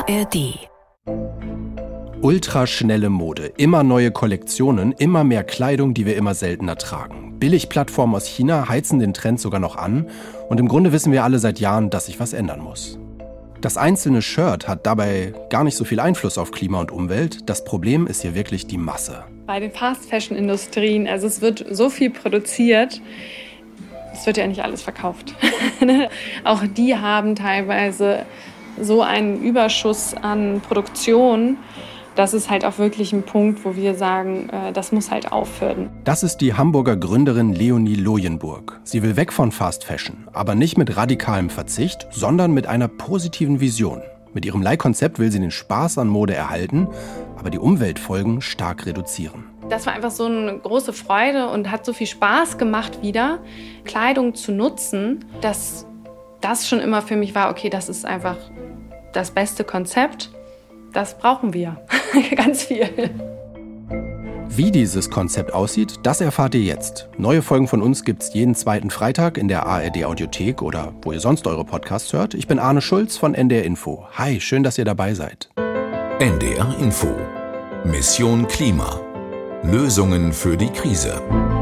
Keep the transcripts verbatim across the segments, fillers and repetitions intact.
A R D. Ultraschnelle Mode, immer neue Kollektionen, immer mehr Kleidung, die wir immer seltener tragen. Billigplattformen aus China heizen den Trend sogar noch an und im Grunde wissen wir alle seit Jahren, dass sich was ändern muss. Das einzelne Shirt hat dabei gar nicht so viel Einfluss auf Klima und Umwelt. Das Problem ist hier wirklich die Masse. Bei den Fast-Fashion-Industrien, also es wird so viel produziert, es wird ja nicht alles verkauft. Auch die haben teilweise so einen Überschuss an Produktion. Das ist halt auch wirklich ein Punkt, wo wir sagen, das muss halt aufhören. Das ist die Hamburger Gründerin Leonie Loyenburg. Sie will weg von Fast Fashion, aber nicht mit radikalem Verzicht, sondern mit einer positiven Vision. Mit ihrem Leihkonzept will sie den Spaß an Mode erhalten, aber die Umweltfolgen stark reduzieren. Das war einfach so eine große Freude und hat so viel Spaß gemacht wieder, Kleidung zu nutzen, dass das schon immer für mich war, okay, das ist einfach das beste Konzept. Das brauchen wir. Ganz viel. Wie dieses Konzept aussieht, das erfahrt ihr jetzt. Neue Folgen von uns gibt's jeden zweiten Freitag in der A R D Audiothek oder wo ihr sonst eure Podcasts hört. Ich bin Arne Schulz von N D R Info. Hi, schön, dass ihr dabei seid. N D R Info. Mission Klima. Lösungen für die Krise.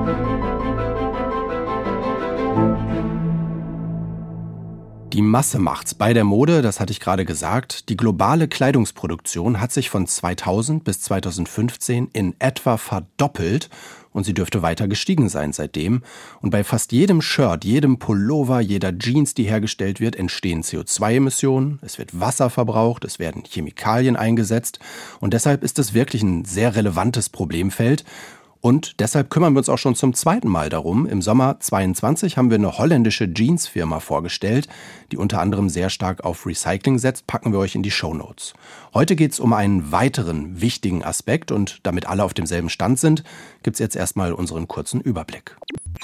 Die Masse macht's bei der Mode, das hatte ich gerade gesagt. Die globale Kleidungsproduktion hat sich von zweitausend bis zweitausendfünfzehn in etwa verdoppelt und sie dürfte weiter gestiegen sein seitdem. Und bei fast jedem Shirt, jedem Pullover, jeder Jeans, die hergestellt wird, entstehen C O zwei Emissionen, es wird Wasser verbraucht, es werden Chemikalien eingesetzt und deshalb ist es wirklich ein sehr relevantes Problemfeld. Und deshalb kümmern wir uns auch schon zum zweiten Mal darum. Im Sommer zweiundzwanzig haben wir eine holländische Jeansfirma vorgestellt, die unter anderem sehr stark auf Recycling setzt. Packen wir euch in die Shownotes. Heute geht es um einen weiteren wichtigen Aspekt und damit alle auf demselben Stand sind, gibt es jetzt erstmal unseren kurzen Überblick.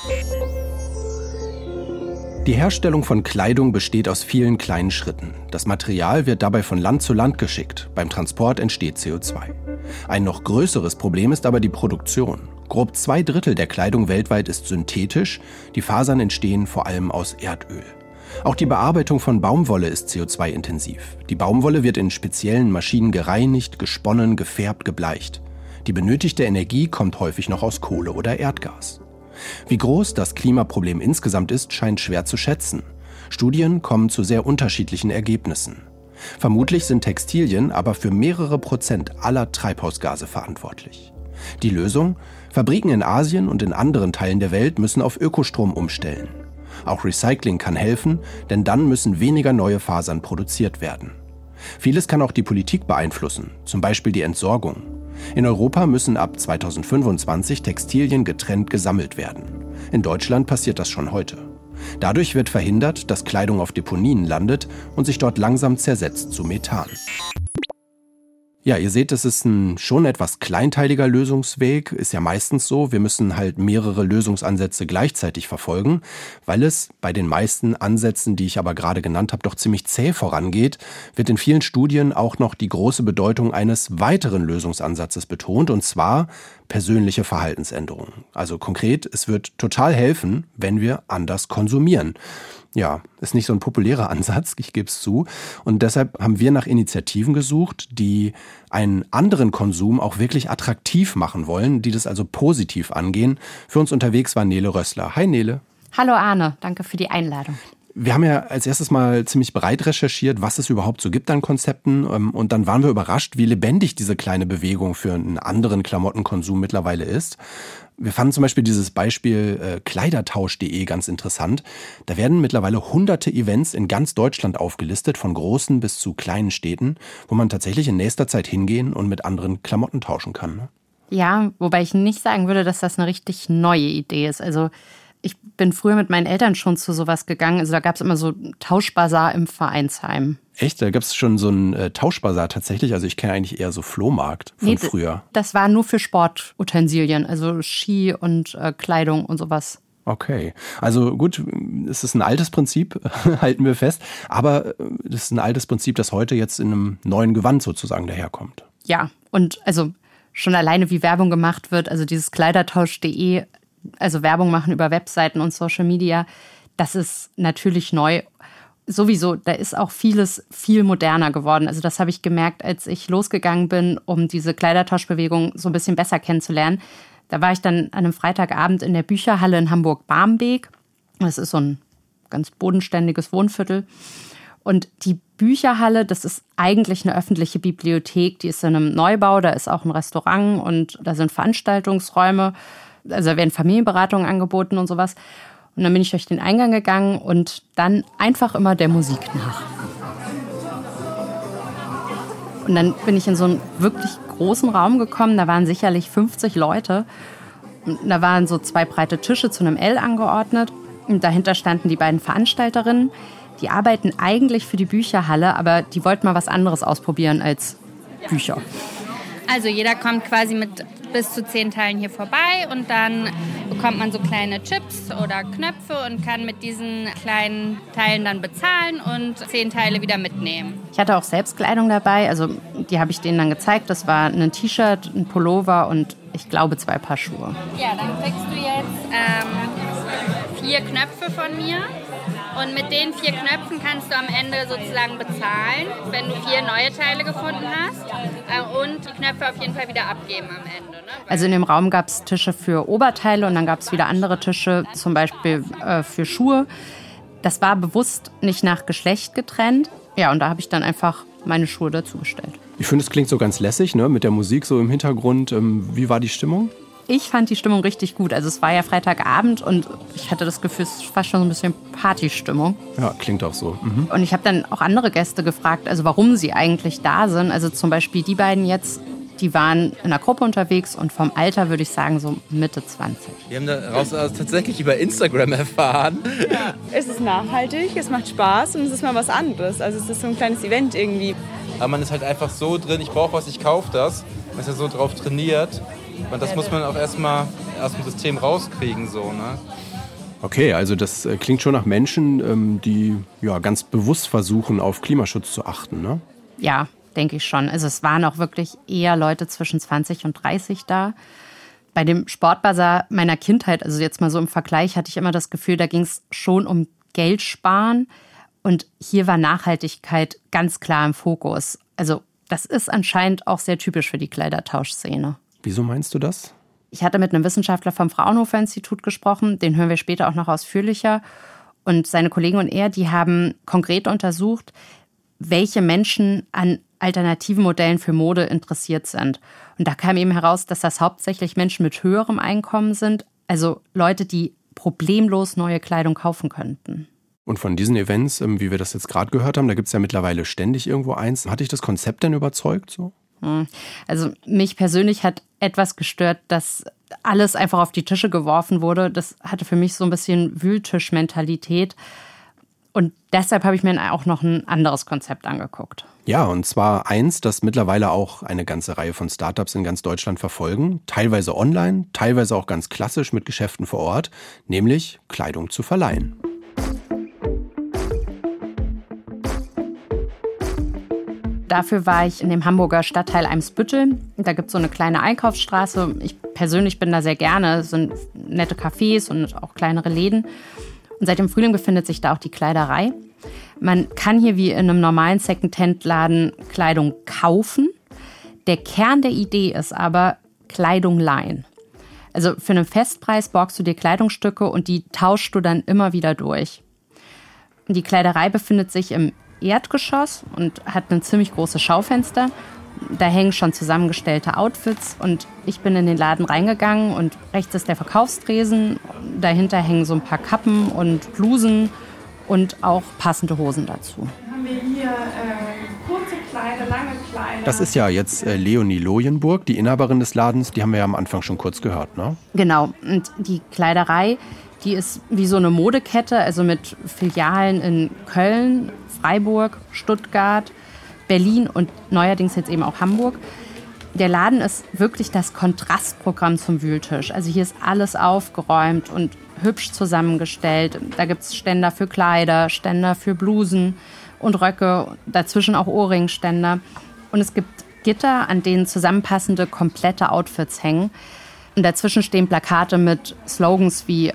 Die Herstellung von Kleidung besteht aus vielen kleinen Schritten. Das Material wird dabei von Land zu Land geschickt. Beim Transport entsteht C O zwei. Ein noch größeres Problem ist aber die Produktion. Grob zwei Drittel der Kleidung weltweit ist synthetisch. Die Fasern entstehen vor allem aus Erdöl. Auch die Bearbeitung von Baumwolle ist C O zwei intensiv. Die Baumwolle wird in speziellen Maschinen gereinigt, gesponnen, gefärbt, gebleicht. Die benötigte Energie kommt häufig noch aus Kohle oder Erdgas. Wie groß das Klimaproblem insgesamt ist, scheint schwer zu schätzen. Studien kommen zu sehr unterschiedlichen Ergebnissen. Vermutlich sind Textilien aber für mehrere Prozent aller Treibhausgase verantwortlich. Die Lösung? Fabriken in Asien und in anderen Teilen der Welt müssen auf Ökostrom umstellen. Auch Recycling kann helfen, denn dann müssen weniger neue Fasern produziert werden. Vieles kann auch die Politik beeinflussen, zum Beispiel die Entsorgung. In Europa müssen ab zweitausendfünfundzwanzig Textilien getrennt gesammelt werden. In Deutschland passiert das schon heute. Dadurch wird verhindert, dass Kleidung auf Deponien landet und sich dort langsam zersetzt zu Methan. Ja, ihr seht, es ist ein schon etwas kleinteiliger Lösungsweg, ist ja meistens so. Wir müssen halt mehrere Lösungsansätze gleichzeitig verfolgen, weil es bei den meisten Ansätzen, die ich aber gerade genannt habe, doch ziemlich zäh vorangeht, wird in vielen Studien auch noch die große Bedeutung eines weiteren Lösungsansatzes betont, und zwar persönliche Verhaltensänderungen. Also konkret, es wird total helfen, wenn wir anders konsumieren. Ja, ist nicht so ein populärer Ansatz, ich gebe es zu. Und deshalb haben wir nach Initiativen gesucht, die einen anderen Konsum auch wirklich attraktiv machen wollen, die das also positiv angehen. Für uns unterwegs war Nele Rössler. Hi Nele. Hallo Arne, danke für die Einladung. Wir haben ja als erstes mal ziemlich breit recherchiert, was es überhaupt so gibt an Konzepten. Und dann waren wir überrascht, wie lebendig diese kleine Bewegung für einen anderen Klamottenkonsum mittlerweile ist. Wir fanden zum Beispiel dieses Beispiel äh, Kleidertausch punkt de ganz interessant. Da werden mittlerweile hunderte Events in ganz Deutschland aufgelistet, von großen bis zu kleinen Städten, wo man tatsächlich in nächster Zeit hingehen und mit anderen Klamotten tauschen kann. Ne? Ja, wobei ich nicht sagen würde, dass das eine richtig neue Idee ist. Also ich bin früher mit meinen Eltern schon zu sowas gegangen. Also da gab es immer so Tauschbazar im Vereinsheim. Echt? Da gab es schon so einen äh, Tauschbazar tatsächlich? Also ich kenne eigentlich eher so Flohmarkt von nee, früher. Das war nur für Sportutensilien, also Ski und äh, Kleidung und sowas. Okay, also gut, es ist ein altes Prinzip, halten wir fest. Aber es ist ein altes Prinzip, das heute jetzt in einem neuen Gewand sozusagen daherkommt. Ja, und also schon alleine wie Werbung gemacht wird, also dieses Kleidertausch punkt de, also Werbung machen über Webseiten und Social Media, das ist natürlich neu. sowieso, da ist auch vieles viel moderner geworden. Also das habe ich gemerkt, als ich losgegangen bin, um diese Kleidertauschbewegung so ein bisschen besser kennenzulernen. Da war ich dann an einem Freitagabend in der Bücherhalle in Hamburg-Barmbek. Das ist so ein ganz bodenständiges Wohnviertel. Und die Bücherhalle, das ist eigentlich eine öffentliche Bibliothek. Die ist in einem Neubau, da ist auch ein Restaurant und da sind Veranstaltungsräume. Also da werden Familienberatungen angeboten und sowas. Und dann bin ich durch den Eingang gegangen und dann einfach immer der Musik nach. Und dann bin ich in so einen wirklich großen Raum gekommen. Da waren sicherlich fünfzig Leute. Und da waren so zwei breite Tische zu einem L angeordnet. Und dahinter standen die beiden Veranstalterinnen. Die arbeiten eigentlich für die Bücherhalle, aber die wollten mal was anderes ausprobieren als Bücher. Also jeder kommt quasi mit bis zu zehn Teilen hier vorbei und dann bekommt man so kleine Chips oder Knöpfe und kann mit diesen kleinen Teilen dann bezahlen und zehn Teile wieder mitnehmen. Ich hatte auch selbst Kleidung dabei, also die habe ich denen dann gezeigt. Das war ein T-Shirt, ein Pullover und ich glaube zwei Paar Schuhe. Ja, dann kriegst du jetzt ähm, vier Knöpfe von mir. Und mit den vier Knöpfen kannst du am Ende sozusagen bezahlen, wenn du vier neue Teile gefunden hast. Und die Knöpfe auf jeden Fall wieder abgeben am Ende. Ne? Also in dem Raum gab es Tische für Oberteile und dann gab es wieder andere Tische, zum Beispiel äh, für Schuhe. Das war bewusst nicht nach Geschlecht getrennt. Ja, und da habe ich dann einfach meine Schuhe dazu bestellt. Ich finde, es klingt so ganz lässig, ne? Mit der Musik so im Hintergrund. Ähm, wie war die Stimmung? Ich fand die Stimmung richtig gut. Also es war ja Freitagabend und ich hatte das Gefühl, es war schon so ein bisschen Partystimmung. Ja, klingt auch so. Mhm. Und ich habe dann auch andere Gäste gefragt, also warum sie eigentlich da sind. Also zum Beispiel die beiden jetzt, die waren in einer Gruppe unterwegs und vom Alter würde ich sagen so Mitte zwanzig. Wir haben daraus tatsächlich über Instagram erfahren. Ja, es ist nachhaltig, es macht Spaß und es ist mal was anderes. Also es ist so ein kleines Event irgendwie. Aber man ist halt einfach so drin, ich brauche was, ich kaufe das. Man ist ja so drauf trainiert. Und das muss man auch erstmal aus dem System rauskriegen. So, ne? Okay, also das äh, klingt schon nach Menschen, ähm, die ja, ganz bewusst versuchen, auf Klimaschutz zu achten, ne? Ja, denke ich schon. Also es waren auch wirklich eher Leute zwischen zwanzig und dreißig da. Bei dem Sportbazar meiner Kindheit, also jetzt mal so im Vergleich, hatte ich immer das Gefühl, da ging es schon um Geld sparen. Und hier war Nachhaltigkeit ganz klar im Fokus. Also das ist anscheinend auch sehr typisch für die Kleidertauschszene. Wieso meinst du das? Ich hatte mit einem Wissenschaftler vom Fraunhofer Institut gesprochen, den hören wir später auch noch ausführlicher. Und seine Kollegen und er, die haben konkret untersucht, welche Menschen an alternativen Modellen für Mode interessiert sind. Und da kam eben heraus, dass das hauptsächlich Menschen mit höherem Einkommen sind, also Leute, die problemlos neue Kleidung kaufen könnten. Und von diesen Events, wie wir das jetzt gerade gehört haben, da gibt es ja mittlerweile ständig irgendwo eins. Hat dich das Konzept denn überzeugt so? Also mich persönlich hat etwas gestört, dass alles einfach auf die Tische geworfen wurde. Das hatte für mich so ein bisschen Wühltisch-Mentalität. Und deshalb habe ich mir auch noch ein anderes Konzept angeguckt. Ja, und zwar eins, das mittlerweile auch eine ganze Reihe von Startups in ganz Deutschland verfolgen. Teilweise online, teilweise auch ganz klassisch mit Geschäften vor Ort, nämlich Kleidung zu verleihen. Dafür war ich in dem Hamburger Stadtteil Eimsbüttel. Da gibt es so eine kleine Einkaufsstraße. Ich persönlich bin da sehr gerne. Es sind nette Cafés und auch kleinere Läden. Und seit dem Frühling befindet sich da auch die Kleiderei. Man kann hier wie in einem normalen Second-Hand-Laden Kleidung kaufen. Der Kern der Idee ist aber Kleidung leihen. Also für einen Festpreis borgst du dir Kleidungsstücke und die tauschst du dann immer wieder durch. Die Kleiderei befindet sich im Erdgeschoss und hat ein ziemlich großes Schaufenster. Da hängen schon zusammengestellte Outfits und ich bin in den Laden reingegangen und rechts ist der Verkaufstresen. Dahinter hängen so ein paar Kappen und Blusen und auch passende Hosen dazu. Dann haben wir hier äh, kurze Kleider, lange Kleider. Das ist ja jetzt äh, Leonie Lojenburg, die Inhaberin des Ladens. Die haben wir ja am Anfang schon kurz gehört, ne? Genau. Und die Kleiderei, die ist wie so eine Modekette, also mit Filialen in Köln, Freiburg, Stuttgart, Berlin und neuerdings jetzt eben auch Hamburg. Der Laden ist wirklich das Kontrastprogramm zum Wühltisch. Also hier ist alles aufgeräumt und hübsch zusammengestellt. Da gibt es Ständer für Kleider, Ständer für Blusen und Röcke, dazwischen auch Ohrringständer. Und es gibt Gitter, an denen zusammenpassende komplette Outfits hängen. Und dazwischen stehen Plakate mit Slogans wie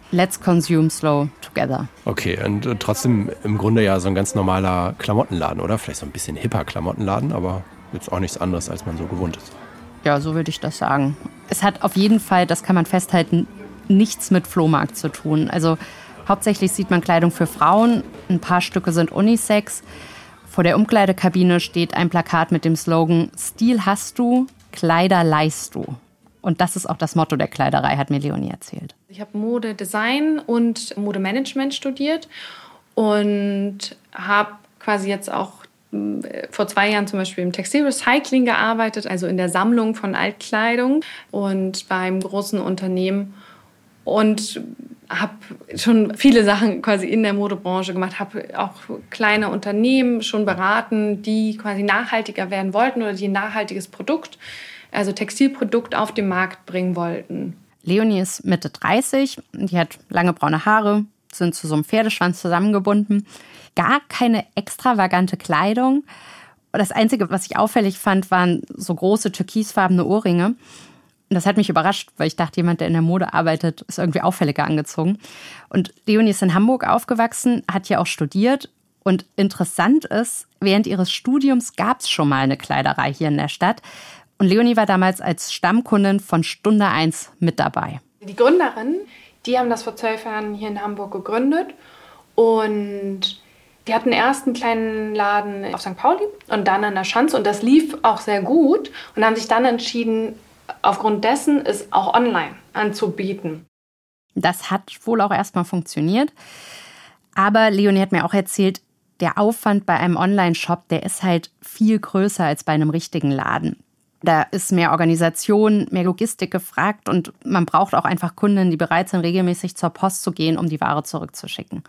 Let's consume slow together. Okay, und trotzdem im Grunde ja so ein ganz normaler Klamottenladen, oder? Vielleicht so ein bisschen hipper Klamottenladen, aber jetzt auch nichts anderes, als man so gewohnt ist. Ja, so würde ich das sagen. Es hat auf jeden Fall, das kann man festhalten, nichts mit Flohmarkt zu tun. Also hauptsächlich sieht man Kleidung für Frauen, ein paar Stücke sind Unisex. Vor der Umkleidekabine steht ein Plakat mit dem Slogan Stil hast du, Kleider leihst du. Und das ist auch das Motto der Kleiderei, hat mir Leonie erzählt. Ich habe Modedesign und Modemanagement studiert und habe quasi jetzt auch vor zwei Jahren zum Beispiel im Textilrecycling gearbeitet, also in der Sammlung von Altkleidung und beim großen Unternehmen. Und habe schon viele Sachen quasi in der Modebranche gemacht, habe auch kleine Unternehmen schon beraten, die quasi nachhaltiger werden wollten oder die ein nachhaltiges Produkt, also Textilprodukt auf den Markt bringen wollten. Leonie ist Mitte dreißig, die hat lange braune Haare, sind zu so einem Pferdeschwanz zusammengebunden. Gar keine extravagante Kleidung. Das Einzige, was ich auffällig fand, waren so große türkisfarbene Ohrringe. Und das hat mich überrascht, weil ich dachte, jemand, der in der Mode arbeitet, ist irgendwie auffälliger angezogen. Und Leonie ist in Hamburg aufgewachsen, hat hier auch studiert. Und interessant ist, während ihres Studiums gab es schon mal eine Kleiderei hier in der Stadt. Und Leonie war damals als Stammkundin von Stunde eins mit dabei. Die Gründerinnen, die haben das vor zwölf Jahren hier in Hamburg gegründet. Und die hatten erst einen kleinen Laden auf Sankt Pauli und dann an der Schanze. Und das lief auch sehr gut. Und haben sich dann entschieden, aufgrund dessen es auch online anzubieten. Das hat wohl auch erstmal funktioniert. Aber Leonie hat mir auch erzählt, der Aufwand bei einem Online-Shop, der ist halt viel größer als bei einem richtigen Laden. Da ist mehr Organisation, mehr Logistik gefragt und man braucht auch einfach Kunden, die bereit sind, regelmäßig zur Post zu gehen, um die Ware zurückzuschicken.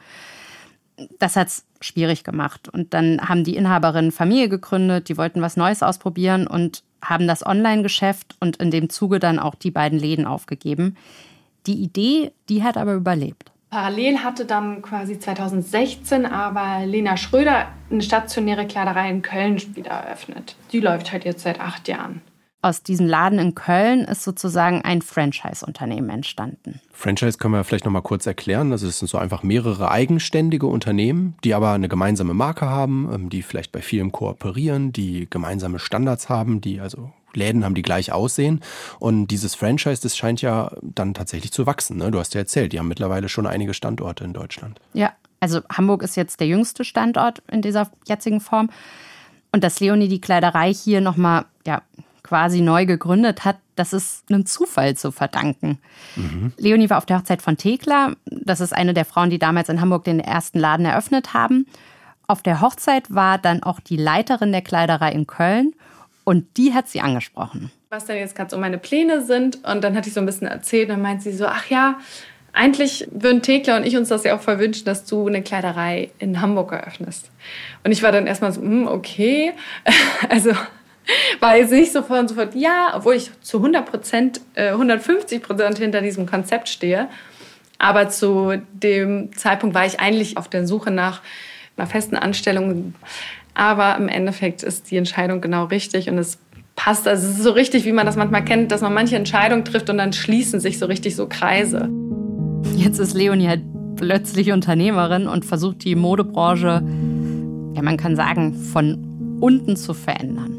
Das hat es schwierig gemacht. Und dann haben die Inhaberinnen Familie gegründet, die wollten was Neues ausprobieren und haben das Online-Geschäft und in dem Zuge dann auch die beiden Läden aufgegeben. Die Idee, die hat aber überlebt. Parallel hatte dann quasi zweitausendsechzehn aber Lena Schröder eine stationäre Kleiderei in Köln wieder eröffnet. Die läuft halt jetzt seit acht Jahren. Aus diesem Laden in Köln ist sozusagen ein Franchise-Unternehmen entstanden. Franchise können wir vielleicht noch mal kurz erklären. Also es sind so einfach mehrere eigenständige Unternehmen, die aber eine gemeinsame Marke haben, die vielleicht bei vielem kooperieren, die gemeinsame Standards haben, die also Läden haben, die gleich aussehen. Und dieses Franchise, das scheint ja dann tatsächlich zu wachsen. Ne? Du hast ja erzählt, die haben mittlerweile schon einige Standorte in Deutschland. Ja, also Hamburg ist jetzt der jüngste Standort in dieser jetzigen Form. Und dass Leonie die Kleiderei hier nochmal ja, quasi neu gegründet hat, das ist einem Zufall zu verdanken. Mhm. Leonie war auf der Hochzeit von Thekla. Das ist eine der Frauen, die damals in Hamburg den ersten Laden eröffnet haben. Auf der Hochzeit war dann auch die Leiterin der Kleiderei in Köln. Und die hat sie angesprochen. Was denn jetzt gerade so meine Pläne sind. Und dann hatte ich so ein bisschen erzählt. Und dann meint sie so, ach ja, eigentlich würden Thekla und ich uns das ja auch voll wünschen, dass du eine Kleiderei in Hamburg eröffnest. Und ich war dann erstmal so, hm, okay. Also war jetzt nicht sofort, sofort ja, obwohl ich zu hundert Prozent, äh, hundertfünfzig Prozent hinter diesem Konzept stehe. Aber zu dem Zeitpunkt war ich eigentlich auf der Suche nach einer festen Anstellung. Aber im Endeffekt ist die Entscheidung genau richtig und es passt. Also es ist so richtig, wie man das manchmal kennt, dass man manche Entscheidungen trifft und dann schließen sich so richtig so Kreise. Jetzt ist Leonie halt plötzlich Unternehmerin und versucht die Modebranche, ja man kann sagen, von unten zu verändern.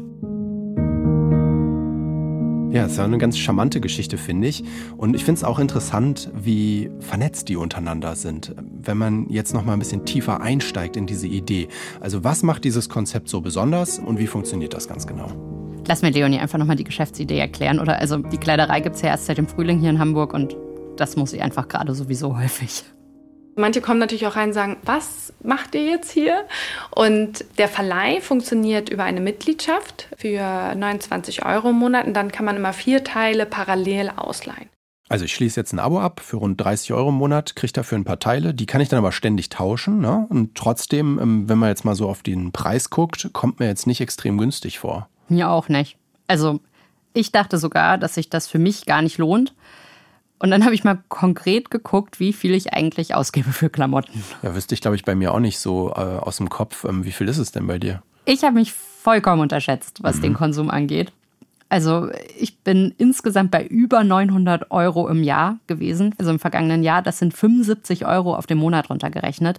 Ja, es ist ja eine ganz charmante Geschichte, finde ich. Und ich finde es auch interessant, wie vernetzt die untereinander sind. Wenn man jetzt noch mal ein bisschen tiefer einsteigt in diese Idee. Also was macht dieses Konzept so besonders und wie funktioniert das ganz genau? Lass mir Leonie einfach noch mal die Geschäftsidee erklären. Oder also die Kleiderei gibt es ja erst seit dem Frühling hier in Hamburg und das muss sie einfach gerade sowieso häufig. Manche kommen natürlich auch rein und sagen, was macht ihr jetzt hier? Und der Verleih funktioniert über eine Mitgliedschaft für neunundzwanzig Euro im Monat. Und dann kann man immer vier Teile parallel ausleihen. Also ich schließe jetzt ein Abo ab für rund dreißig Euro im Monat, kriege dafür ein paar Teile. Die kann ich dann aber ständig tauschen. Ne? Und trotzdem, wenn man jetzt mal so auf den Preis guckt, kommt mir jetzt nicht extrem günstig vor. Mir auch nicht. Also ich dachte sogar, dass sich das für mich gar nicht lohnt. Und dann habe ich mal konkret geguckt, wie viel ich eigentlich ausgebe für Klamotten. Ja, wüsste ich, glaube ich, bei mir auch nicht so äh, aus dem Kopf. Ähm, wie viel ist es denn bei dir? Ich habe mich vollkommen unterschätzt, was mhm. den Konsum angeht. Also ich bin insgesamt bei über neunhundert Euro im Jahr gewesen, also im vergangenen Jahr. Das sind fünfundsiebzig Euro auf den Monat runtergerechnet.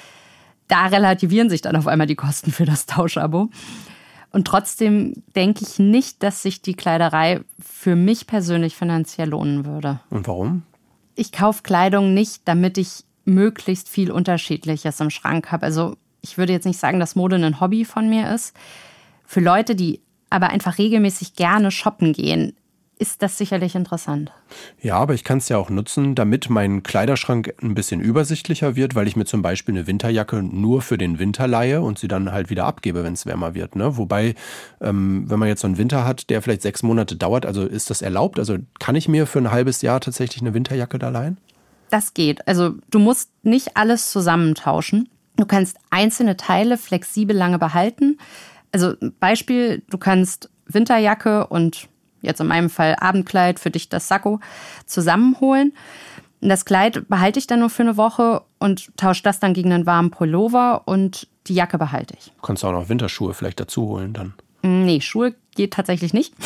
Da relativieren sich dann auf einmal die Kosten für das Tauschabo. Und trotzdem denke ich nicht, dass sich die Kleiderei für mich persönlich finanziell lohnen würde. Und warum? Ich kaufe Kleidung nicht, damit ich möglichst viel Unterschiedliches im Schrank habe. Also ich würde jetzt nicht sagen, dass Mode ein Hobby von mir ist. Für Leute, die aber einfach regelmäßig gerne shoppen gehen, ist das sicherlich interessant. Ja, aber ich kann es ja auch nutzen, damit mein Kleiderschrank ein bisschen übersichtlicher wird, weil ich mir zum Beispiel eine Winterjacke nur für den Winter leihe und sie dann halt wieder abgebe, wenn es wärmer wird. Ne? Wobei, ähm, wenn man jetzt so einen Winter hat, der vielleicht sechs Monate dauert, also ist das erlaubt? Also kann ich mir für ein halbes Jahr tatsächlich eine Winterjacke da leihen? Das geht. Also du musst nicht alles zusammentauschen. Du kannst einzelne Teile flexibel lange behalten. Also Beispiel, du kannst Winterjacke und jetzt in meinem Fall Abendkleid, für dich das Sakko, zusammenholen. Das Kleid behalte ich dann nur für eine Woche und tausche das dann gegen einen warmen Pullover und die Jacke behalte ich. Kannst du auch noch Winterschuhe vielleicht dazu holen dann? Nee, Schuhe geht tatsächlich nicht.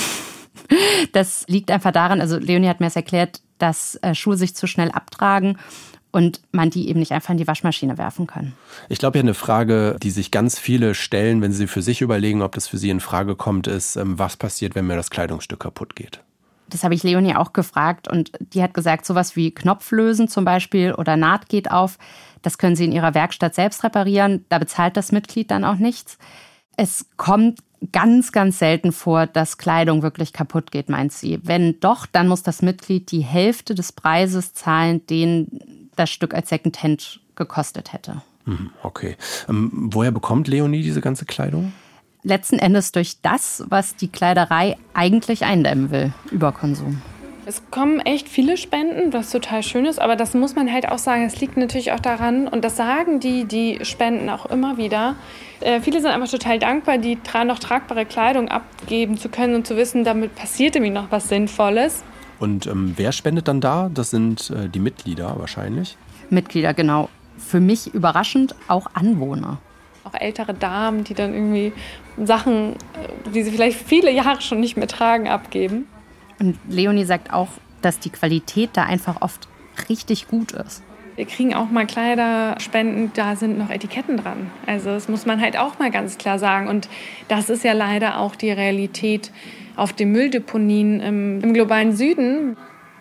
Das liegt einfach daran, also Leonie hat mir das erklärt, dass Schuhe sich zu schnell abtragen und man die eben nicht einfach in die Waschmaschine werfen kann. Ich glaube ja, eine Frage, die sich ganz viele stellen, wenn sie für sich überlegen, ob das für sie in Frage kommt, ist, was passiert, wenn mir das Kleidungsstück kaputt geht? Das habe ich Leonie auch gefragt und die hat gesagt, sowas wie Knopflösen zum Beispiel oder Naht geht auf, das können sie in ihrer Werkstatt selbst reparieren, da bezahlt das Mitglied dann auch nichts. Es kommt ganz, ganz selten vor, dass Kleidung wirklich kaputt geht, meint sie. Wenn doch, dann muss das Mitglied die Hälfte des Preises zahlen, den das Stück als Secondhand gekostet hätte. Okay. Ähm, woher bekommt Leonie diese ganze Kleidung? Letzten Endes durch das, was die Kleiderei eigentlich eindämmen will, Überkonsum. Es kommen echt viele Spenden, was total schön ist, aber das muss man halt auch sagen, es liegt natürlich auch daran, und das sagen die, die spenden auch immer wieder. Äh, viele sind einfach total dankbar, die tra- noch tragbare Kleidung abgeben zu können und zu wissen, damit passiert irgendwie noch was Sinnvolles. Und ähm, wer spendet dann da? Das sind äh, die Mitglieder wahrscheinlich. Mitglieder, genau. Für mich überraschend auch Anwohner. Auch ältere Damen, die dann irgendwie Sachen, die sie vielleicht viele Jahre schon nicht mehr tragen, abgeben. Und Leonie sagt auch, dass die Qualität da einfach oft richtig gut ist. Wir kriegen auch mal Kleiderspenden, da sind noch Etiketten dran. Also das muss man halt auch mal ganz klar sagen. Und das ist ja leider auch die Realität auf den Mülldeponien im, im globalen Süden.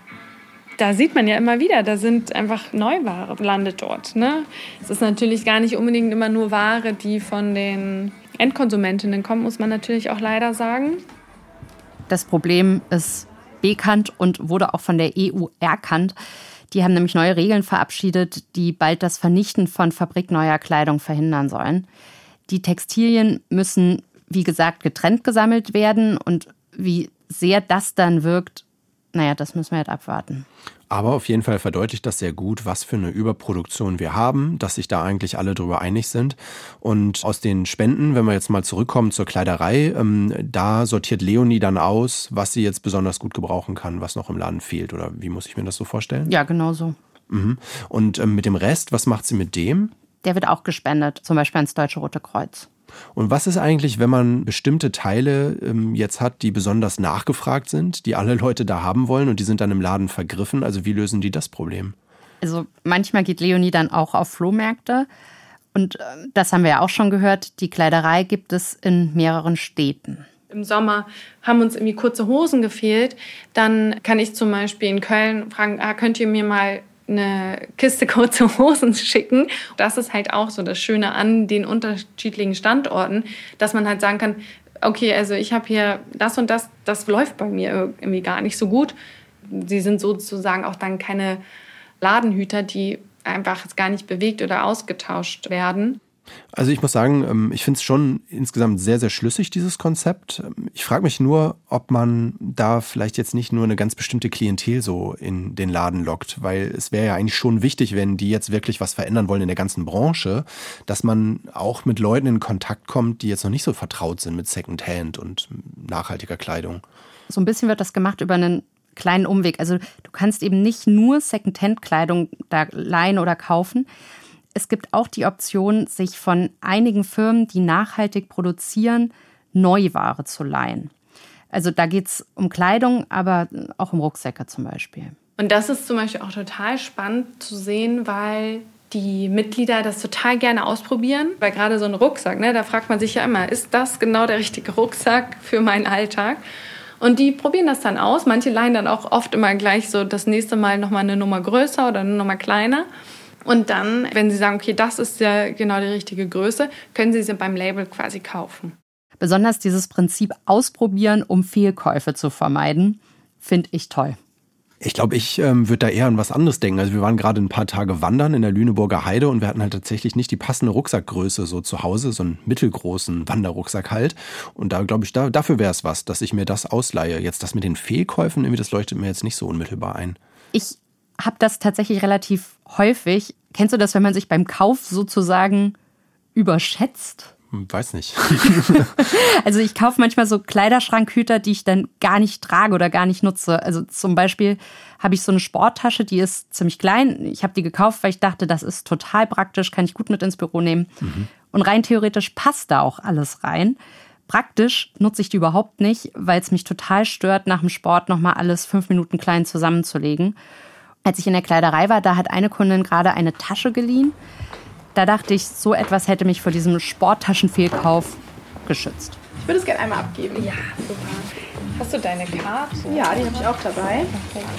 Da sieht man ja immer wieder, da sind einfach Neuware landet dort. Ne? Es ist natürlich gar nicht unbedingt immer nur Ware, die von den Endkonsumentinnen kommt, muss man natürlich auch leider sagen. Das Problem ist bekannt und wurde auch von der E U erkannt. Die haben nämlich neue Regeln verabschiedet, die bald das Vernichten von fabrikneuer Kleidung verhindern sollen. Die Textilien müssen, wie gesagt, getrennt gesammelt werden. Und wie sehr das dann wirkt, naja, das müssen wir halt abwarten. Aber auf jeden Fall verdeutlicht das sehr gut, was für eine Überproduktion wir haben, dass sich da eigentlich alle drüber einig sind. Und aus den Spenden, wenn wir jetzt mal zurückkommen zur Kleiderei, ähm, da sortiert Leonie dann aus, was sie jetzt besonders gut gebrauchen kann, was noch im Laden fehlt. Oder wie muss ich mir das so vorstellen? Ja, genau so. Mhm. Und ähm, mit dem Rest, was macht sie mit dem? Der wird auch gespendet, zum Beispiel ans Deutsche Rote Kreuz. Und was ist eigentlich, wenn man bestimmte Teile ähm, jetzt hat, die besonders nachgefragt sind, die alle Leute da haben wollen und die sind dann im Laden vergriffen? Also wie lösen die das Problem? Also manchmal geht Leonie dann auch auf Flohmärkte. Und äh, das haben wir ja auch schon gehört, die Kleiderei gibt es in mehreren Städten. Im Sommer haben uns irgendwie kurze Hosen gefehlt. Dann kann ich zum Beispiel in Köln fragen, ah, könnt ihr mir mal eine Kiste kurze Hosen schicken. Das ist halt auch so das Schöne an den unterschiedlichen Standorten, dass man halt sagen kann, okay, also ich habe hier das und das, das läuft bei mir irgendwie gar nicht so gut. Sie sind sozusagen auch dann keine Ladenhüter, die einfach gar nicht bewegt oder ausgetauscht werden. Also ich muss sagen, ich finde es schon insgesamt sehr, sehr schlüssig, dieses Konzept. Ich frage mich nur, ob man da vielleicht jetzt nicht nur eine ganz bestimmte Klientel so in den Laden lockt, weil es wäre ja eigentlich schon wichtig, wenn die jetzt wirklich was verändern wollen in der ganzen Branche, dass man auch mit Leuten in Kontakt kommt, die jetzt noch nicht so vertraut sind mit Secondhand und nachhaltiger Kleidung. So ein bisschen wird das gemacht über einen kleinen Umweg. Also du kannst eben nicht nur Secondhand-Kleidung da leihen oder kaufen. Es gibt auch die Option, sich von einigen Firmen, die nachhaltig produzieren, Neuware zu leihen. Also da geht es um Kleidung, aber auch um Rucksäcke zum Beispiel. Und das ist zum Beispiel auch total spannend zu sehen, weil die Mitglieder das total gerne ausprobieren. Weil gerade so ein Rucksack, ne, da fragt man sich ja immer, ist das genau der richtige Rucksack für meinen Alltag? Und die probieren das dann aus. Manche leihen dann auch oft immer gleich so das nächste Mal nochmal eine Nummer größer oder eine Nummer kleiner. Und dann, wenn sie sagen, okay, das ist ja genau die richtige Größe, können sie sie beim Label quasi kaufen. Besonders dieses Prinzip ausprobieren, um Fehlkäufe zu vermeiden, finde ich toll. Ich glaube, ich ähm, würde da eher an was anderes denken. Also wir waren gerade ein paar Tage wandern in der Lüneburger Heide und wir hatten halt tatsächlich nicht die passende Rucksackgröße so zu Hause, so einen mittelgroßen Wanderrucksack halt. Und da glaube ich, da, dafür wäre es was, dass ich mir das ausleihe. Jetzt das mit den Fehlkäufen, irgendwie, das leuchtet mir jetzt nicht so unmittelbar ein. Ich habe das tatsächlich relativ häufig. Kennst du das, wenn man sich beim Kauf sozusagen überschätzt? Weiß nicht. Also ich kaufe manchmal so Kleiderschrankhüter, die ich dann gar nicht trage oder gar nicht nutze. Also zum Beispiel habe ich so eine Sporttasche, die ist ziemlich klein. Ich habe die gekauft, weil ich dachte, das ist total praktisch, kann ich gut mit ins Büro nehmen. Mhm. Und rein theoretisch passt da auch alles rein. Praktisch nutze ich die überhaupt nicht, weil es mich total stört, nach dem Sport nochmal alles fünf Minuten klein zusammenzulegen. Als ich in der Kleiderei war, da hat eine Kundin gerade eine Tasche geliehen. Da dachte ich, so etwas hätte mich vor diesem Sporttaschenfehlkauf geschützt. Ich würde es gerne einmal abgeben. Ja, super. Hast du deine Karte? Ja, die habe ich auch dabei. Perfekt.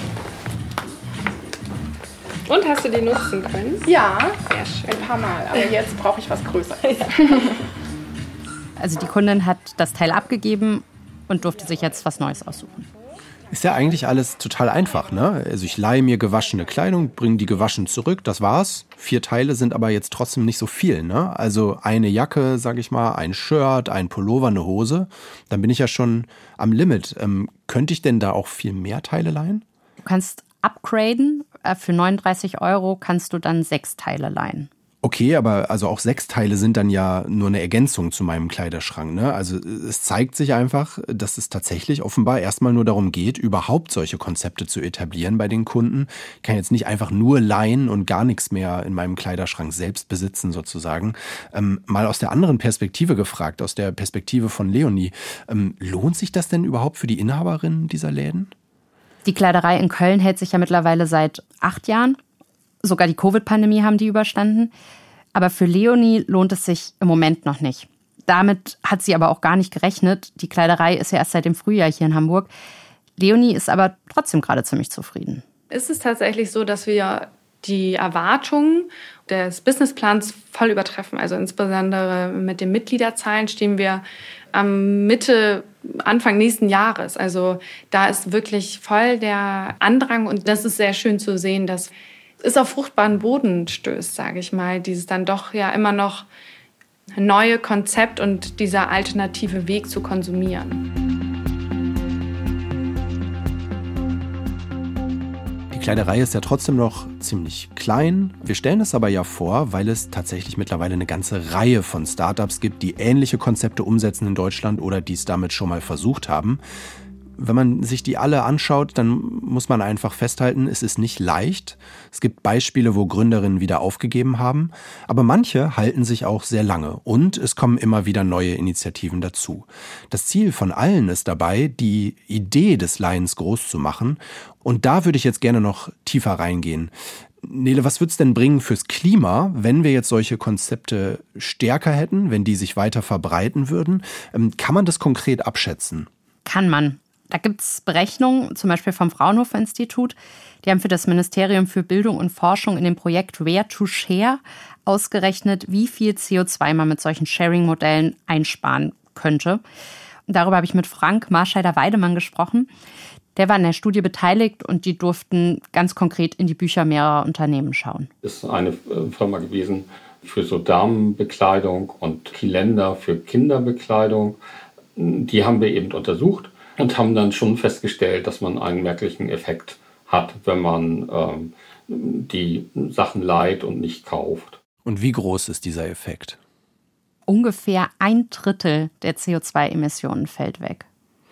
Und hast du die nutzen können? Ja, sehr schön. Ein paar Mal. Aber jetzt brauche ich was Größeres. Also die Kundin hat das Teil abgegeben und durfte sich jetzt was Neues aussuchen. Ist ja eigentlich alles total einfach, ne? Also ich leihe mir gewaschene Kleidung, bringe die gewaschen zurück, das war's. Vier Teile sind aber jetzt trotzdem nicht so viel, ne? Also eine Jacke, sag ich mal, ein Shirt, ein Pullover, eine Hose. Dann bin ich ja schon am Limit. Ähm, könnte ich denn da auch viel mehr Teile leihen? Du kannst upgraden. Für neununddreißig Euro kannst du dann sechs Teile leihen. Okay, aber also auch sechs Teile sind dann ja nur eine Ergänzung zu meinem Kleiderschrank, ne? Also es zeigt sich einfach, dass es tatsächlich offenbar erstmal nur darum geht, überhaupt solche Konzepte zu etablieren bei den Kunden. Ich kann jetzt nicht einfach nur leihen und gar nichts mehr in meinem Kleiderschrank selbst besitzen sozusagen. Ähm, mal aus der anderen Perspektive gefragt, aus der Perspektive von Leonie. Ähm, lohnt sich das denn überhaupt für die Inhaberinnen dieser Läden? Die Kleiderei in Köln hält sich ja mittlerweile seit acht Jahren. Sogar die Covid-Pandemie haben die überstanden. Aber für Leonie lohnt es sich im Moment noch nicht. Damit hat sie aber auch gar nicht gerechnet. Die Kleiderei ist ja erst seit dem Frühjahr hier in Hamburg. Leonie ist aber trotzdem gerade ziemlich zufrieden. Ist es tatsächlich so, dass wir die Erwartungen des Businessplans voll übertreffen? Also insbesondere mit den Mitgliederzahlen stehen wir am Mitte, Anfang nächsten Jahres. Also da ist wirklich voll der Andrang und das ist sehr schön zu sehen, dass es auf fruchtbaren Boden stößt, sage ich mal. Dieses dann doch ja immer noch neue Konzept und dieser alternative Weg zu konsumieren. Die Kleiderei ist ja trotzdem noch ziemlich klein. Wir stellen es aber ja vor, weil es tatsächlich mittlerweile eine ganze Reihe von Startups gibt, die ähnliche Konzepte umsetzen in Deutschland oder die es damit schon mal versucht haben. Wenn man sich die alle anschaut, dann muss man einfach festhalten, es ist nicht leicht. Es gibt Beispiele, wo Gründerinnen wieder aufgegeben haben, aber manche halten sich auch sehr lange und es kommen immer wieder neue Initiativen dazu. Das Ziel von allen ist dabei, die Idee des Leihens groß zu machen und da würde ich jetzt gerne noch tiefer reingehen. Nele, was würde es denn bringen fürs Klima, wenn wir jetzt solche Konzepte stärker hätten, wenn die sich weiter verbreiten würden? Kann man das konkret abschätzen? Kann man. Da gibt es Berechnungen, zum Beispiel vom Fraunhofer-Institut. Die haben für das Ministerium für Bildung und Forschung in dem Projekt Where to Share ausgerechnet, wie viel C O zwei man mit solchen Sharing-Modellen einsparen könnte. Und darüber habe ich mit Frank Marscheider-Weidemann gesprochen. Der war an der Studie beteiligt und die durften ganz konkret in die Bücher mehrerer Unternehmen schauen. Das ist eine Firma gewesen für so Damenbekleidung und Kiländer für Kinderbekleidung. Die haben wir eben untersucht. Und haben dann schon festgestellt, dass man einen merklichen Effekt hat, wenn man ähm, die Sachen leiht und nicht kauft. Und wie groß ist dieser Effekt? Ungefähr ein Drittel der C O zwei Emissionen fällt weg.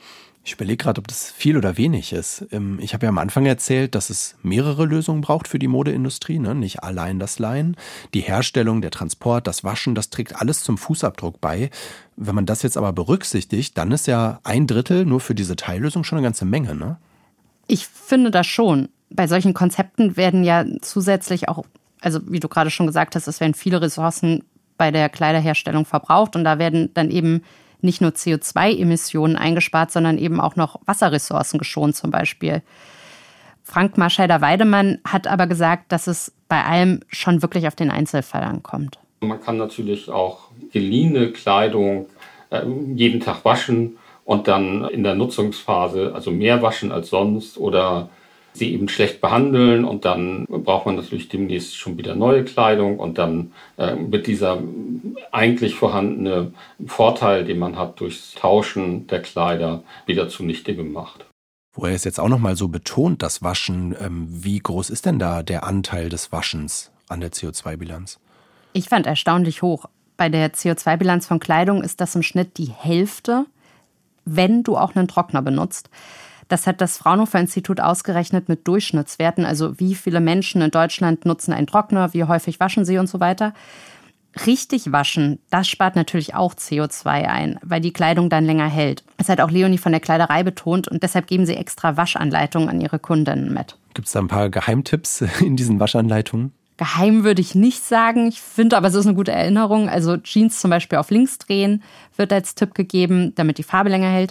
Ich überlege gerade, ob das viel oder wenig ist. Ich habe ja am Anfang erzählt, dass es mehrere Lösungen braucht für die Modeindustrie, ne? Nicht allein das Leihen. Die Herstellung, der Transport, das Waschen, das trägt alles zum Fußabdruck bei. Wenn man das jetzt aber berücksichtigt, dann ist ja ein Drittel nur für diese Teillösung schon eine ganze Menge, ne? Ich finde das schon. Bei solchen Konzepten werden ja zusätzlich auch, also wie du gerade schon gesagt hast, es werden viele Ressourcen bei der Kleiderherstellung verbraucht und da werden dann eben nicht nur C O zwei Emissionen eingespart, sondern eben auch noch Wasserressourcen geschont zum Beispiel. Frank Marscheider-Weidemann hat aber gesagt, dass es bei allem schon wirklich auf den Einzelfall ankommt. Man kann natürlich auch geliehene Kleidung äh, jeden Tag waschen und dann in der Nutzungsphase also mehr waschen als sonst oder sie eben schlecht behandeln und dann braucht man natürlich demnächst schon wieder neue Kleidung und dann äh, wird dieser eigentlich vorhandene Vorteil, den man hat durchs Tauschen der Kleider, wieder zunichte gemacht. Wo er es jetzt auch nochmal so betont, das Waschen, ähm, wie groß ist denn da der Anteil des Waschens an der C O zwei Bilanz? Ich fand erstaunlich hoch. Bei der C O zwei Bilanz von Kleidung ist das im Schnitt die Hälfte, wenn du auch einen Trockner benutzt. Das hat das Fraunhofer Institut ausgerechnet mit Durchschnittswerten, also wie viele Menschen in Deutschland nutzen einen Trockner, wie häufig waschen sie und so weiter. Richtig waschen, das spart natürlich auch C O zwei ein, weil die Kleidung dann länger hält. Das hat auch Leonie von der Kleiderei betont und deshalb geben sie extra Waschanleitungen an ihre Kundinnen mit. Gibt es da ein paar Geheimtipps in diesen Waschanleitungen? Geheim würde ich nicht sagen. Ich finde aber, es ist eine gute Erinnerung. Also Jeans zum Beispiel auf links drehen wird als Tipp gegeben, damit die Farbe länger hält.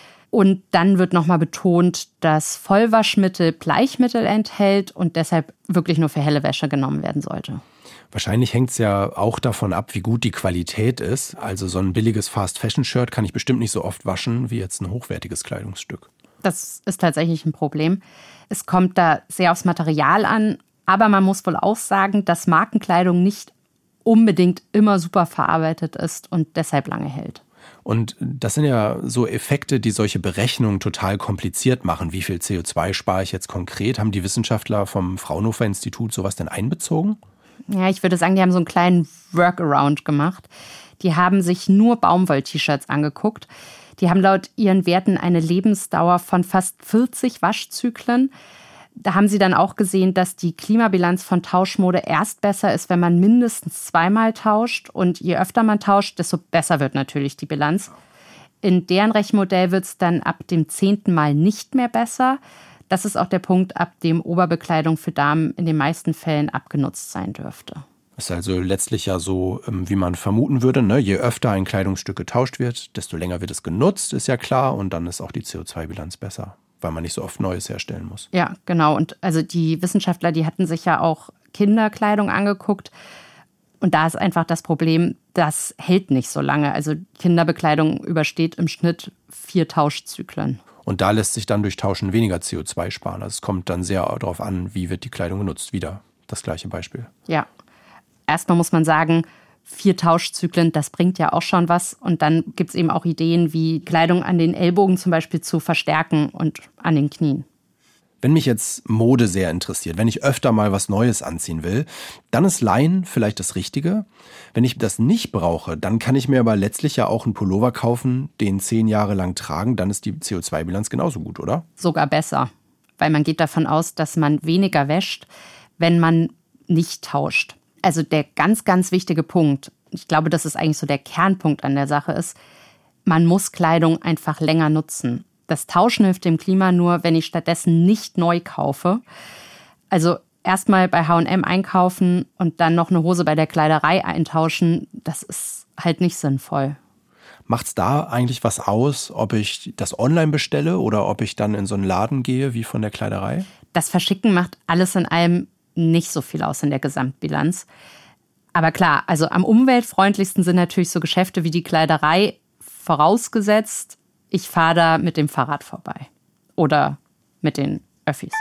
Und dann wird nochmal betont, dass Vollwaschmittel Bleichmittel enthält und deshalb wirklich nur für helle Wäsche genommen werden sollte. Wahrscheinlich hängt es ja auch davon ab, wie gut die Qualität ist. Also so ein billiges Fast-Fashion-Shirt kann ich bestimmt nicht so oft waschen wie jetzt ein hochwertiges Kleidungsstück. Das ist tatsächlich ein Problem. Es kommt da sehr aufs Material an, aber man muss wohl auch sagen, dass Markenkleidung nicht unbedingt immer super verarbeitet ist und deshalb lange hält. Und das sind ja so Effekte, die solche Berechnungen total kompliziert machen. Wie viel C O zwei spare ich jetzt konkret? Haben die Wissenschaftler vom Fraunhofer Institut sowas denn einbezogen? Ja, ich würde sagen, die haben so einen kleinen Workaround gemacht. Die haben sich nur Baumwoll-T-Shirts angeguckt. Die haben laut ihren Werten eine Lebensdauer von fast vierzig Waschzyklen. Da haben sie dann auch gesehen, dass die Klimabilanz von Tauschmode erst besser ist, wenn man mindestens zweimal tauscht. Und je öfter man tauscht, desto besser wird natürlich die Bilanz. In deren Rechenmodell wird es dann ab dem zehnten Mal nicht mehr besser. Das ist auch der Punkt, ab dem Oberbekleidung für Damen in den meisten Fällen abgenutzt sein dürfte. Das ist also letztlich ja so, wie man vermuten würde, ne? Je öfter ein Kleidungsstück getauscht wird, desto länger wird es genutzt, ist ja klar. Und dann ist auch die C O zwei Bilanz besser, weil man nicht so oft Neues herstellen muss. Ja, genau. Und also die Wissenschaftler, die hatten sich ja auch Kinderkleidung angeguckt. Und da ist einfach das Problem, das hält nicht so lange. Also Kinderbekleidung übersteht im Schnitt vier Tauschzyklen. Und da lässt sich dann durch Tauschen weniger C O zwei sparen. Also es kommt dann sehr darauf an, wie wird die Kleidung genutzt. Wieder das gleiche Beispiel. Ja. Erstmal muss man sagen, vier Tauschzyklen, das bringt ja auch schon was. Und dann gibt es eben auch Ideen, wie Kleidung an den Ellbogen zum Beispiel zu verstärken und an den Knien. Wenn mich jetzt Mode sehr interessiert, wenn ich öfter mal was Neues anziehen will, dann ist Leihen vielleicht das Richtige. Wenn ich das nicht brauche, dann kann ich mir aber letztlich ja auch einen Pullover kaufen, den zehn Jahre lang tragen, dann ist die C O zwei Bilanz genauso gut, oder? Sogar besser, weil man geht davon aus, dass man weniger wäscht, wenn man nicht tauscht. Also der ganz, ganz wichtige Punkt, ich glaube, das ist eigentlich so der Kernpunkt an der Sache ist, man muss Kleidung einfach länger nutzen. Das Tauschen hilft dem Klima nur, wenn ich stattdessen nicht neu kaufe. Also erstmal bei H und M einkaufen und dann noch eine Hose bei der Kleiderei eintauschen, das ist halt nicht sinnvoll. Macht's da eigentlich was aus, ob ich das online bestelle oder ob ich dann in so einen Laden gehe wie von der Kleiderei? Das Verschicken macht alles in allem nicht so viel aus in der Gesamtbilanz. Aber klar, also am umweltfreundlichsten sind natürlich so Geschäfte wie die Kleiderei, vorausgesetzt, ich fahre da mit dem Fahrrad vorbei oder mit den Öffis.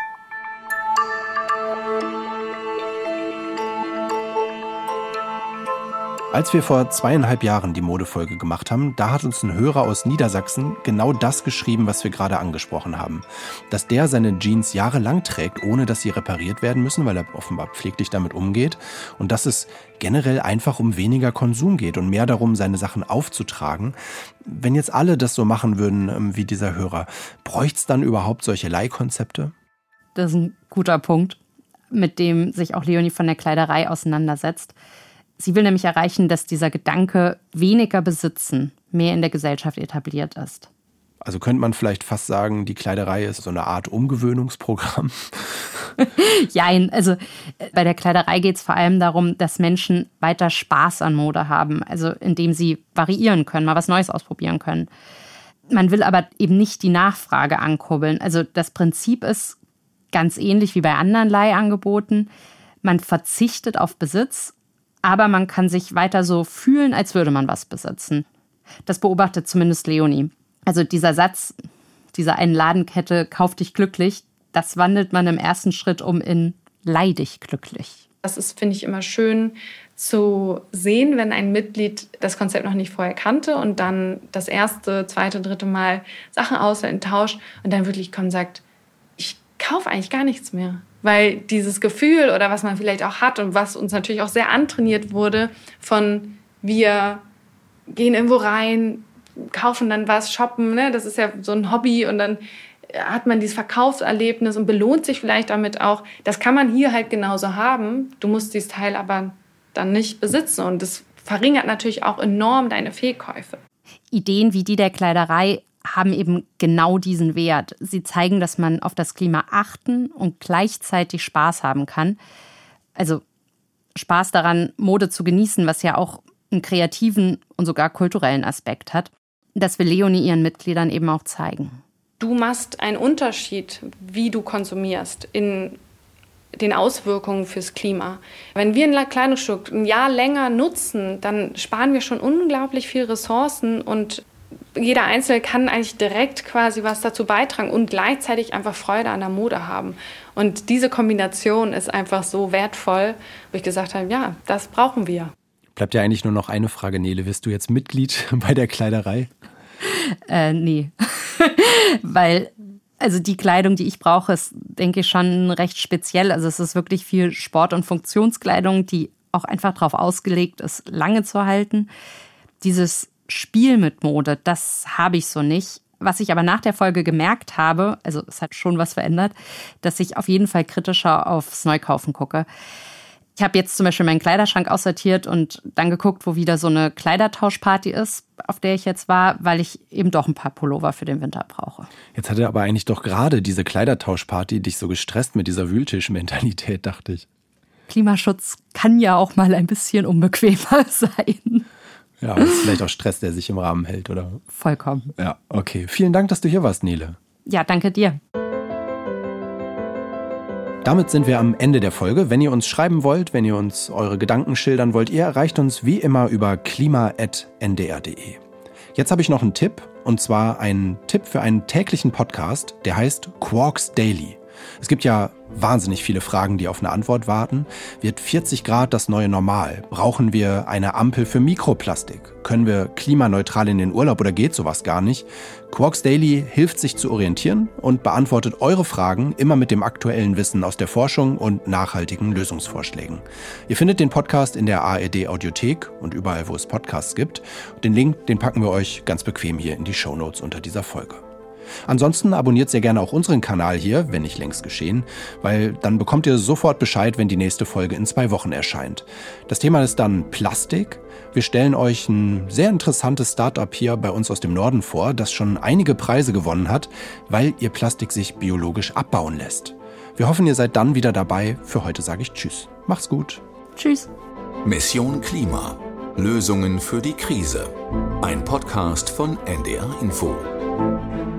Als wir vor zweieinhalb Jahren die Modefolge gemacht haben, da hat uns ein Hörer aus Niedersachsen genau das geschrieben, was wir gerade angesprochen haben. Dass der seine Jeans jahrelang trägt, ohne dass sie repariert werden müssen, weil er offenbar pfleglich damit umgeht. Und dass es generell einfach um weniger Konsum geht und mehr darum, seine Sachen aufzutragen. Wenn jetzt alle das so machen würden wie dieser Hörer, bräuchte es dann überhaupt solche Leihkonzepte? Das ist ein guter Punkt, mit dem sich auch Leonie von der Kleiderei auseinandersetzt. Sie will nämlich erreichen, dass dieser Gedanke weniger besitzen mehr in der Gesellschaft etabliert ist. Also könnte man vielleicht fast sagen, die Kleiderei ist so eine Art Umgewöhnungsprogramm? Jein, also bei der Kleiderei geht es vor allem darum, dass Menschen weiter Spaß an Mode haben, also indem sie variieren können, mal was Neues ausprobieren können. Man will aber eben nicht die Nachfrage ankurbeln. Also das Prinzip ist ganz ähnlich wie bei anderen Leihangeboten. Man verzichtet auf Besitz, aber man kann sich weiter so fühlen, als würde man was besitzen. Das beobachtet zumindest Leonie. Also dieser Satz, dieser einen Ladenkette, kauf dich glücklich, das wandelt man im ersten Schritt um in leih dich glücklich. Das ist, finde ich, immer schön zu sehen, wenn ein Mitglied das Konzept noch nicht vorher kannte und dann das erste, zweite, dritte Mal Sachen auswählt, tauscht und dann wirklich kommt und sagt, ich kaufe eigentlich gar nichts mehr. Weil dieses Gefühl oder was man vielleicht auch hat und was uns natürlich auch sehr antrainiert wurde von wir gehen irgendwo rein, kaufen dann was, shoppen, ne? Das ist ja so ein Hobby und dann hat man dieses Verkaufserlebnis und belohnt sich vielleicht damit auch. Das kann man hier halt genauso haben. Du musst dieses Teil aber dann nicht besitzen und das verringert natürlich auch enorm deine Fehlkäufe. Ideen wie die der Kleiderei haben eben genau diesen Wert. Sie zeigen, dass man auf das Klima achten und gleichzeitig Spaß haben kann. Also Spaß daran, Mode zu genießen, was ja auch einen kreativen und sogar kulturellen Aspekt hat. Das will Leonie ihren Mitgliedern eben auch zeigen. Du machst einen Unterschied, wie du konsumierst, in den Auswirkungen fürs Klima. Wenn wir ein Kleidungsstück ein Jahr länger nutzen, dann sparen wir schon unglaublich viel Ressourcen und jeder Einzelne kann eigentlich direkt quasi was dazu beitragen und gleichzeitig einfach Freude an der Mode haben. Und diese Kombination ist einfach so wertvoll, wo ich gesagt habe, ja, das brauchen wir. Bleibt ja eigentlich nur noch eine Frage, Nele. Wirst du jetzt Mitglied bei der Kleiderei? Äh, nee. Weil, also die Kleidung, die ich brauche, ist, denke ich, schon recht speziell. Also es ist wirklich viel Sport- und Funktionskleidung, die auch einfach darauf ausgelegt ist, lange zu halten. Dieses Spiel mit Mode, das habe ich so nicht. Was ich aber nach der Folge gemerkt habe, also es hat schon was verändert, dass ich auf jeden Fall kritischer aufs Neukaufen gucke. Ich habe jetzt zum Beispiel meinen Kleiderschrank aussortiert und dann geguckt, wo wieder so eine Kleidertauschparty ist, auf der ich jetzt war, weil ich eben doch ein paar Pullover für den Winter brauche. Jetzt hatte aber eigentlich doch gerade diese Kleidertauschparty dich so gestresst mit dieser Wühltischmentalität, dachte ich. Klimaschutz kann ja auch mal ein bisschen unbequemer sein. Ja, das ist vielleicht auch Stress, der sich im Rahmen hält, oder? Vollkommen. Ja, okay. Vielen Dank, dass du hier warst, Nele. Ja, danke dir. Damit sind wir am Ende der Folge. Wenn ihr uns schreiben wollt, wenn ihr uns eure Gedanken schildern wollt, ihr erreicht uns wie immer über klima at n d r punkt d e. Jetzt habe ich noch einen Tipp, und zwar einen Tipp für einen täglichen Podcast, der heißt Quarks Daily. Es gibt ja wahnsinnig viele Fragen, die auf eine Antwort warten. Wird vierzig Grad das neue Normal? Brauchen wir eine Ampel für Mikroplastik? Können wir klimaneutral in den Urlaub oder geht sowas gar nicht? Quarks Daily hilft sich zu orientieren und beantwortet eure Fragen immer mit dem aktuellen Wissen aus der Forschung und nachhaltigen Lösungsvorschlägen. Ihr findet den Podcast in der A R D Audiothek und überall, wo es Podcasts gibt. Den Link, den packen wir euch ganz bequem hier in die Shownotes unter dieser Folge. Ansonsten abonniert sehr gerne auch unseren Kanal hier, wenn nicht längst geschehen, weil dann bekommt ihr sofort Bescheid, wenn die nächste Folge in zwei Wochen erscheint. Das Thema ist dann Plastik. Wir stellen euch ein sehr interessantes Startup hier bei uns aus dem Norden vor, das schon einige Preise gewonnen hat, weil ihr Plastik sich biologisch abbauen lässt. Wir hoffen, ihr seid dann wieder dabei. Für heute sage ich Tschüss. Macht's gut. Tschüss. Mission Klima. Lösungen für die Krise. Ein Podcast von N D R Info.